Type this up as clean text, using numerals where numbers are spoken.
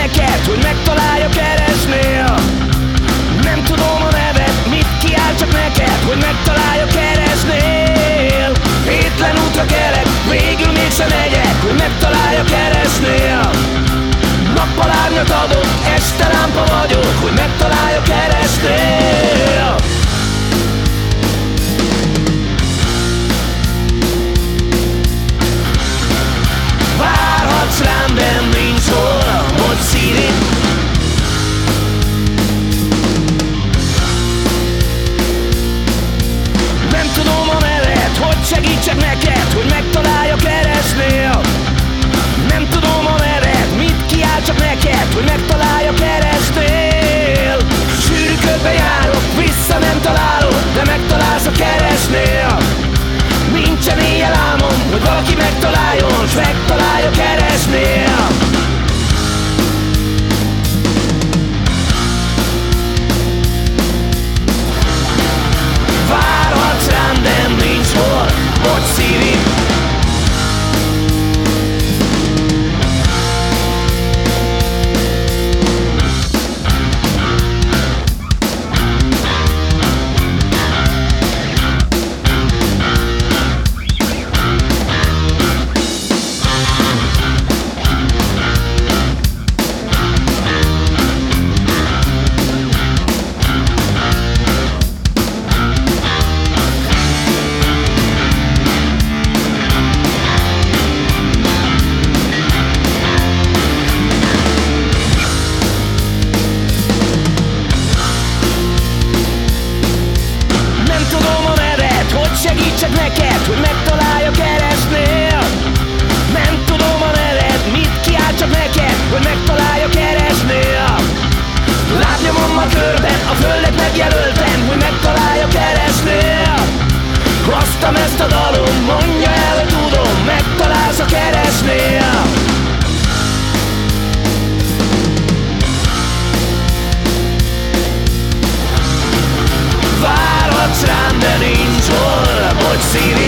neked, hogy megtalálja, keresnél. Nem tudom a neved, mit kiáll csak neked, hogy megtalálja, keresnél. Hétlen útra kelek, végül mégsem megyek, hogy megtalálja, keresnél. Nappal árnyat adok, este lámpa vagyok, hogy megtalálja, keresnél. Várhatsz rám, de nincs hol, hogy szívid. Nem tudom a neved, hogy segítsek neked, hogy megtalálja, keresnél. Nem tudom a neved, mit kiáll csak neked, hogy megtalálja, keresnél. Sűrű körbe járok, vissza nem találok, de megtalálsz, ha keresnél. Nincsen éjjel álmom, hogy valaki megtaláljon, s megtalálja, keresnél. Várhatsz rám, de nincs hol, hogy szívid. Segítsek neked, hogy megtalálja, keresnél. Nem tudom a neved, mit kiáll csak neked, hogy megtalálja, keresnél. Lábnyomommal körben, a földet megjelöltem, hogy megtalálja, keresnél. Hoztam ezt a dalom, mondja el, hogy tudom, megtalálsz, ha keresnél. Várhatsz rám, de nincs hol, hogy szívid.